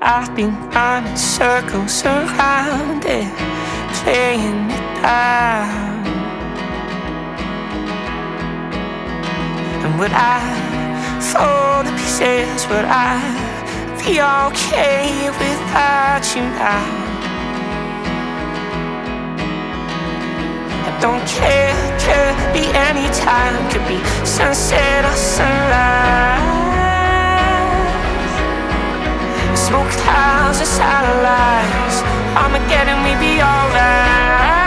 I've been running circles around it, playing it down. And would I fall to pieces? Would I be okay without you now? I don't care, could be any time, could be sunset or sunrise. Smoke clouds and satellites, Armageddon, we be alright.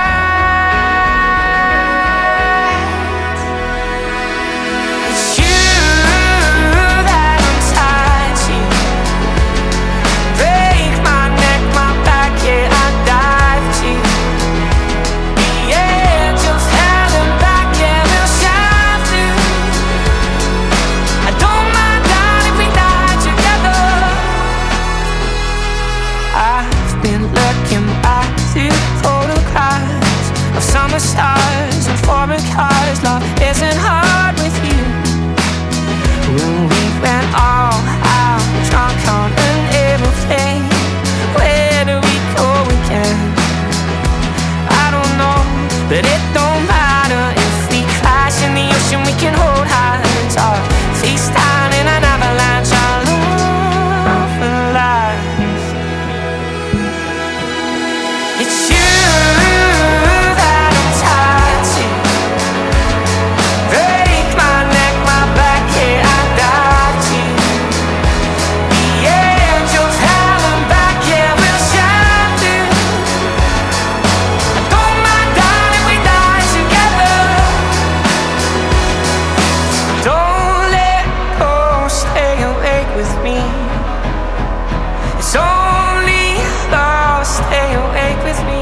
It's you that I'm tied to. Break my neck, my back, yeah, I dive to. The edge of hell and back, yeah, we'll shine through. I don't mind dying if we die together. I've been looking back through photographs of summer stars and foreign cars. Love isn't hard with you. When we went all out, drunk on an aeroplane, where do we go again? I don't know, but it don't matter. If we crash in the ocean, we can hold hands, or face down in an avalanche. Our love will last. It's you that I'm tied to. Break my neck, my back, yeah, I dive to. The edge of hell and back, yeah, we'll shine through. I don't mind dying if we die together. Don't let go, stay awake with me. It's only love, stay awake with me.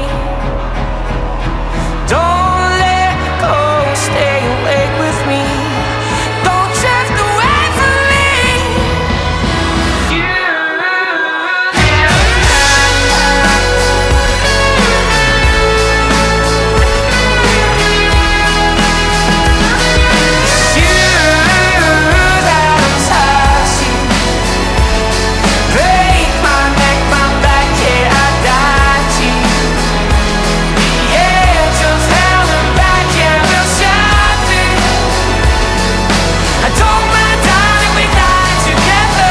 Don't let go, stay awake with me. Don't drift away from me. You that I'm tied to. Break my neck, my back, yeah, I dive to. The edge of hell and back, yeah, we'll shine through. I don't mind dying if we die together.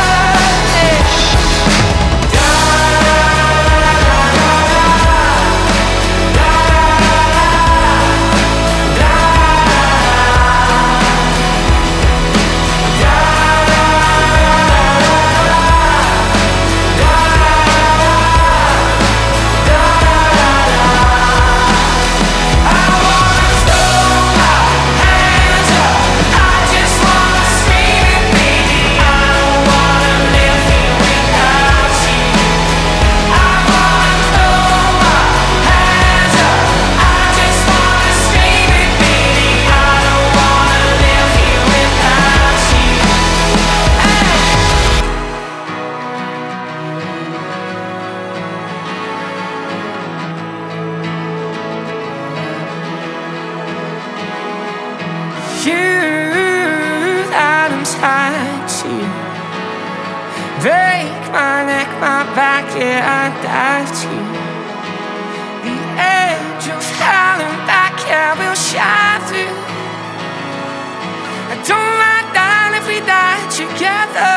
You that I'm tied to. Break my neck, my back, yeah, I dive to. The edge of hell and back, yeah, we'll shine through. I don't mind dying if we die together.